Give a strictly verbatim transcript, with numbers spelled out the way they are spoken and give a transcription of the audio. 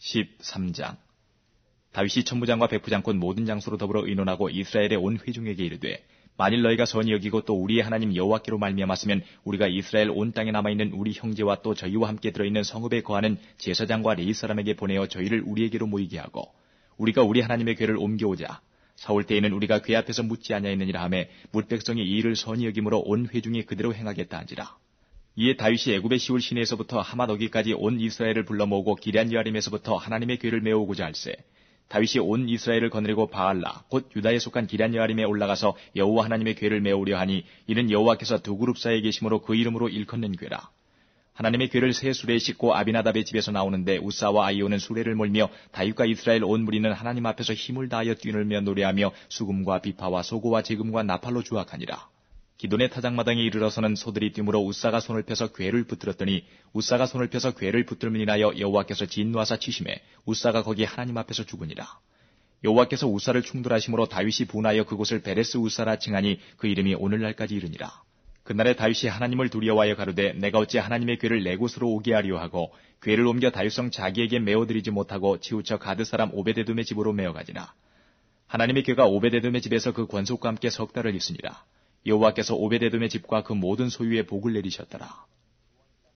십삼 장. 다윗이 천부장과 백부장 곧 모든 장수로 더불어 의논하고 이스라엘의 온 회중에게 이르되 만일 너희가 선히 여기고 또 우리의 하나님 여호와께로 말미암았으면 우리가 이스라엘 온 땅에 남아있는 우리 형제와 또 저희와 함께 들어있는 성읍에 거하는 제사장과 레위 사람에게 보내어 저희를 우리에게로 모이게 하고 우리가 우리 하나님의 궤를 옮겨오자. 사올 때에는 우리가 궤 앞에서 묻지 아니하였느니라 하매 뭇 백성이 이 일을 선히 여김으로 온 회중이 그대로 행하겠다 한지라. 이에 다윗이 애굽의 시울 시내에서부터 하맛 어기까지 온 이스라엘을 불러 모으고 기럇여아림에서부터 하나님의 궤를 메어오고자 할세. 다윗이 온 이스라엘을 거느리고 바알라 곧 유다에 속한 기럇여아림에 올라가서 여호와 하나님의 궤를 메우려 하니 이는 여호와께서 두 그룹 사이에 계심으로 그 이름으로 일컫는 궤라. 하나님의 궤를 새 수레에 싣고 아비나답의 집에서 나오는데 우사와 아이오는 수레를 몰며 다윗과 이스라엘 온 무리는 하나님 앞에서 힘을 다하여 뛰놀며 노래하며 수금과 비파와 소고와 재금과 나팔로 주악하니라. 기돈의 타작마당에 이르러서는 소들이 뛰므로 우사가 손을 펴서 궤를 붙들었더니 우사가 손을 펴서 궤를 붙들면 인하여 여호와께서 진노하사 치심에 우사가 거기 하나님 앞에서 죽으니라. 여호와께서 우사를 충돌하심으로 다윗이 분하여 그곳을 베레스 우사라 칭하니 그 이름이 오늘날까지 이르니라. 그날에 다윗이 하나님을 두려워하여 가로되 내가 어찌 하나님의 궤를 내 곳으로 오게 하려 하고 궤를 옮겨 다윗성 자기에게 메어드리지 못하고 치우쳐 가드 사람 오베데돔의 집으로 메어가지나. 하나님의 궤가 오베데돔의 집에서 그 권속과 함께 석 달을 있으니라. 여호와께서 오베데돔의 집과 그 모든 소유에 복을 내리셨더라.